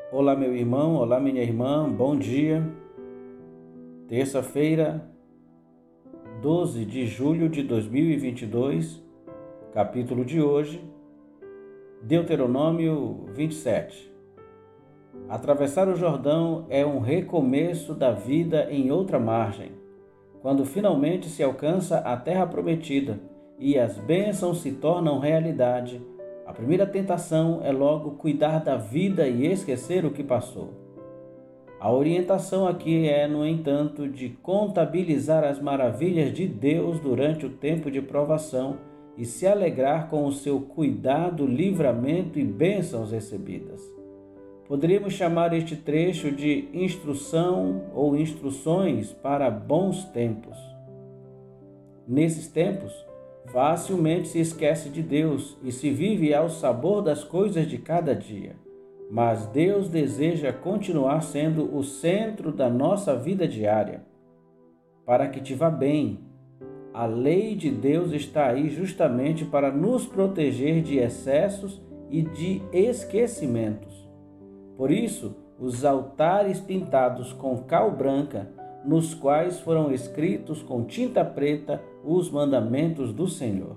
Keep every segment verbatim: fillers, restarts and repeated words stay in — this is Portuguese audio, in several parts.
Olá, meu irmão, olá, minha irmã, bom dia. Terça-feira, doze de julho de dois mil e vinte e dois, capítulo de hoje, Deuteronômio vinte e sete. Atravessar o Jordão é um recomeço da vida em outra margem, quando finalmente se alcança a terra prometida e as bênçãos se tornam realidade. A primeira tentação é logo cuidar da vida e esquecer o que passou. A orientação aqui é, no entanto, de contabilizar as maravilhas de Deus durante o tempo de provação e se alegrar com o seu cuidado, livramento e bênçãos recebidas. Poderíamos chamar este trecho de instrução ou instruções para bons tempos. Nesses tempos, facilmente se esquece de Deus e se vive ao sabor das coisas de cada dia. Mas Deus deseja continuar sendo o centro da nossa vida diária. Para que te vá bem, a lei de Deus está aí justamente para nos proteger de excessos e de esquecimentos. Por isso, os altares pintados com cal branca, nos quais foram escritos com tinta preta os mandamentos do Senhor.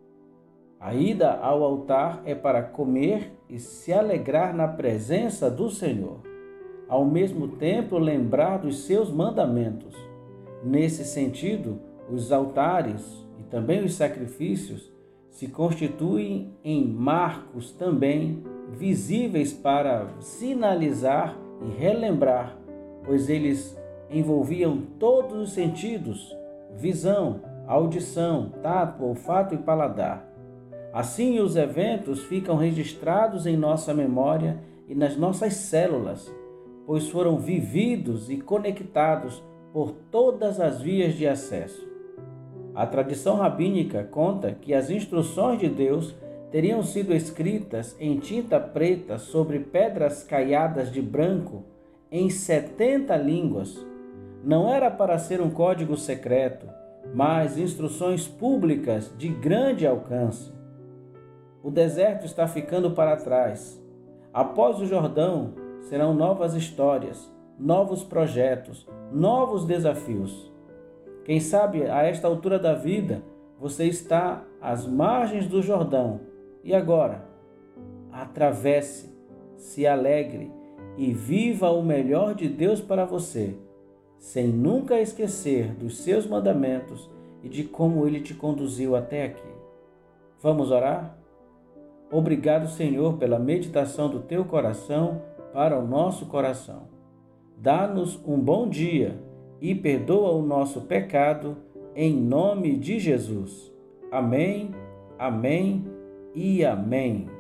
A ida ao altar é para comer e se alegrar na presença do Senhor, ao mesmo tempo lembrar dos seus mandamentos. Nesse sentido, os altares e também os sacrifícios se constituem em marcos também visíveis para sinalizar e relembrar, pois eles envolviam todos os sentidos: visão, audição, tato, olfato e paladar. Assim, os eventos ficam registrados em nossa memória e nas nossas células, pois foram vividos e conectados por todas as vias de acesso. A tradição rabínica conta que as instruções de Deus teriam sido escritas em tinta preta sobre pedras caiadas de branco em setenta línguas. Não era para ser um código secreto, mas instruções públicas de grande alcance. O deserto está ficando para trás. Após o Jordão, serão novas histórias, novos projetos, novos desafios. Quem sabe, a esta altura da vida, você está às margens do Jordão. E agora? Atravesse, se alegre e viva o melhor de Deus para você, sem nunca esquecer dos seus mandamentos e de como Ele te conduziu até aqui. Vamos orar? Obrigado, Senhor, pela meditação do Teu coração para o nosso coração. Dá-nos um bom dia e perdoa o nosso pecado, em nome de Jesus. Amém, amém e amém.